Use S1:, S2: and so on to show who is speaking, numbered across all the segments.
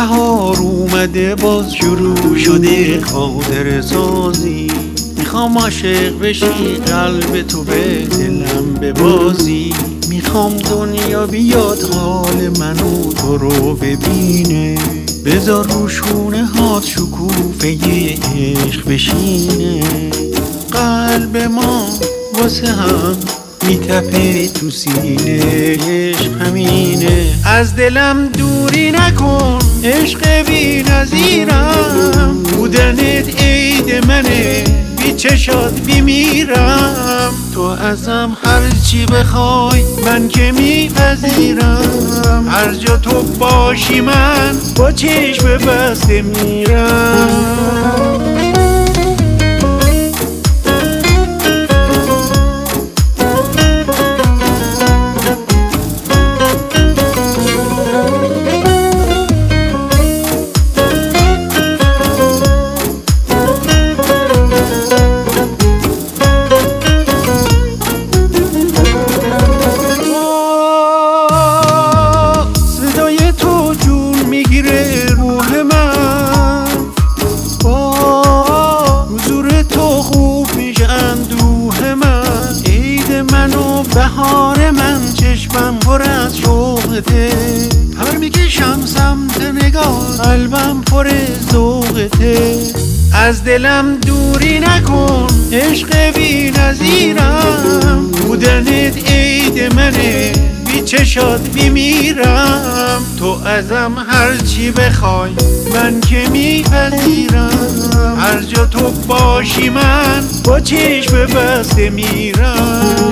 S1: بهار اومده باز شروع شده خاطر سازی. میخوام عاشق بشی قلب تو به دلم ببازی. میخوام دنیا بیاد حال منو تو رو ببینه. بذار رو شونه هات شکوفه عشق بشینه. قلب ما واسه هم میتپه تو سینه. عشق همینه از دلم دوری نکن. عشق بی نظیرم بودنت عید منه. بی چشات بیمیرم تو ازم هرچی بخوای من که میپذیرم. هر جا تو باشی من با چشم بسته میرم. بهار من چشمم پر از شوقته. هر میکشم سمت نگاه قلبم پر ذوقته. از دلم دوری نکن. عشق بی نظیرم بودنت عید منه. بی چشات بیمیرم تو ازم هرچی بخوای من که میپذیرم. هر جا تو باشی من با چشم بسته میرم.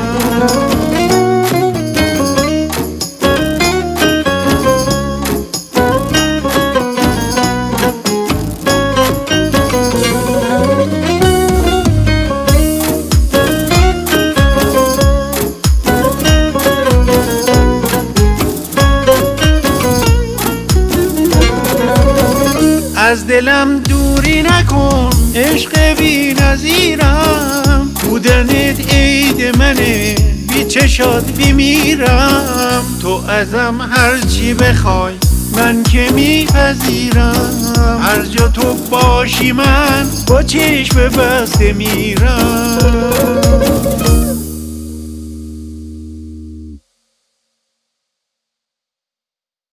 S1: از دلم دوری نکن. عشق بی نظیرم بودنت عید منه. بی چشات بیمیرم تو ازم هرچی بخوای من که میپذیرم. هر جا تو باشی من با چشم بسته میرم.